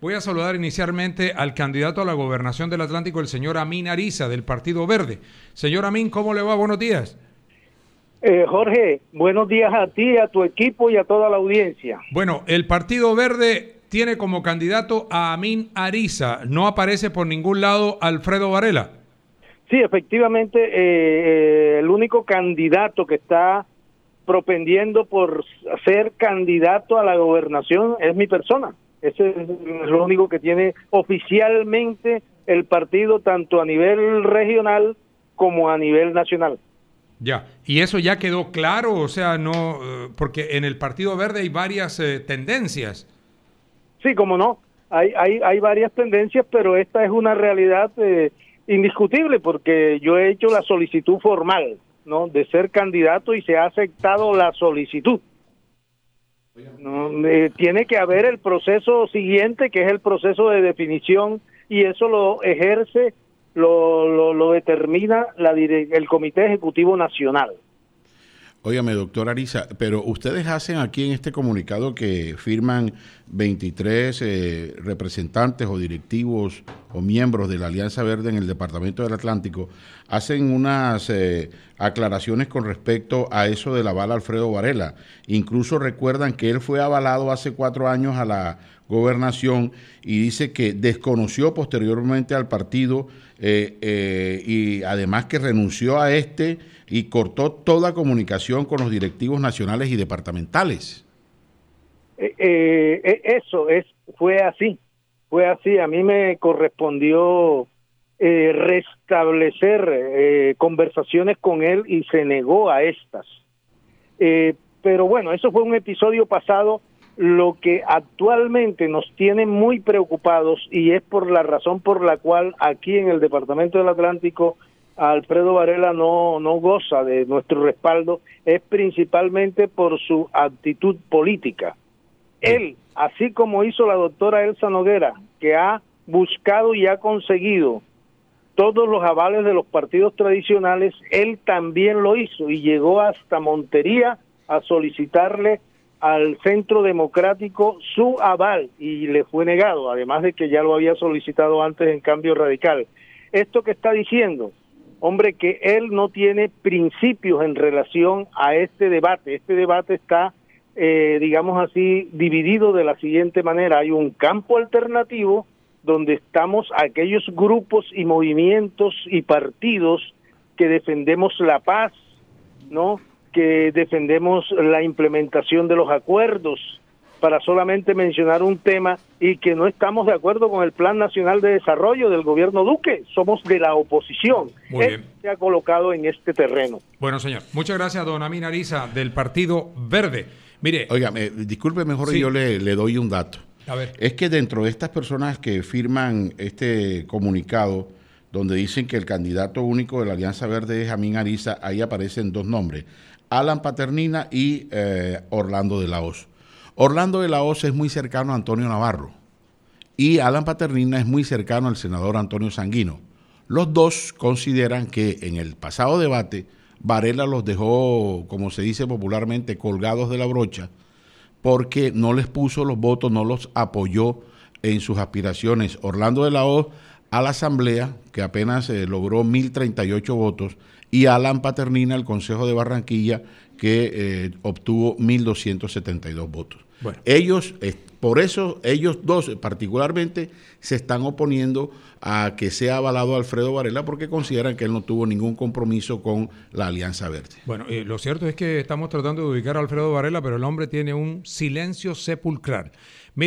Voy a saludar inicialmente al candidato a la gobernación del Atlántico, el señor Amin Ariza, del Partido Verde. Señor Amin, ¿cómo le va? Buenos días. Jorge, buenos días a ti, a tu equipo y a toda la audiencia. Bueno, el Partido Verde tiene como candidato a Amin Ariza. No aparece por ningún lado Alfredo Varela. Sí, efectivamente, el único candidato que está propendiendo por ser candidato a la gobernación es mi persona. Ese es lo único que tiene oficialmente el partido, tanto a nivel regional como a nivel nacional. Ya, y eso ya quedó claro, o sea, no, porque en el Partido Verde hay varias tendencias. Sí, como no, hay varias tendencias, pero esta es una realidad indiscutible, porque yo he hecho la solicitud formal, ¿no?, de ser candidato y se ha aceptado la solicitud. No, tiene que haber el proceso siguiente, que es el proceso de definición, y eso lo ejerce, lo determina el Comité Ejecutivo Nacional. Óigame, doctor Ariza, pero ustedes hacen aquí en este comunicado que firman 23 representantes o directivos o miembros de la Alianza Verde en el Departamento del Atlántico, hacen unas aclaraciones con respecto a eso del aval a Alfredo Varela. Incluso recuerdan que él fue avalado hace 4 años a la gobernación y dice que desconoció posteriormente al partido y además que renunció a este y cortó toda comunicación con los directivos nacionales y departamentales. Fue así. A mí me correspondió restablecer conversaciones con él y se negó a estas. Pero bueno, eso fue un episodio pasado. Lo que actualmente nos tiene muy preocupados, y es por la razón por la cual aquí en el Departamento del Atlántico Alfredo Varela no goza de nuestro respaldo, es principalmente por su actitud política. Él, así como hizo la doctora Elsa Noguera, que ha buscado y ha conseguido todos los avales de los partidos tradicionales, él también lo hizo y llegó hasta Montería a solicitarle al Centro Democrático su aval y le fue negado, además de que ya lo había solicitado antes en Cambio Radical. Esto que está diciendo, hombre, que él no tiene principios en relación a este debate. Este debate está, digamos así, dividido de la siguiente manera. Hay un campo alternativo donde estamos aquellos grupos y movimientos y partidos que defendemos la paz, ¿no?, que defendemos la implementación de los acuerdos, para solamente mencionar un tema, y que no estamos de acuerdo con el Plan Nacional de Desarrollo del gobierno Duque. Somos de la oposición. Muy bien. Se ha colocado en este terreno. Bueno, señor, muchas gracias, don Amin Ariza, del Partido Verde. Mire, oiga, disculpe, mejor sí, yo le doy un dato. A ver. Es que dentro de estas personas que firman este comunicado, donde dicen que el candidato único de la Alianza Verde es Amin Ariza, ahí aparecen 2 nombres, Alan Paternina y Orlando de la Hoz. Orlando de la Hoz es muy cercano a Antonio Navarro y Alan Paternina es muy cercano al senador Antonio Sanguino. Los dos consideran que en el pasado debate Varela los dejó, como se dice popularmente, colgados de la brocha, porque no les puso los votos, no los apoyó en sus aspiraciones. Orlando de la Hoz a la Asamblea, que apenas logró 1.038 votos, y Alan Paternina al Consejo de Barranquilla, que obtuvo 1.272 votos. Bueno. Por eso ellos dos particularmente se están oponiendo a que sea avalado Alfredo Varela, porque consideran que él no tuvo ningún compromiso con la Alianza Verde. Bueno, lo cierto es que estamos tratando de ubicar a Alfredo Varela, pero el hombre tiene un silencio sepulcral.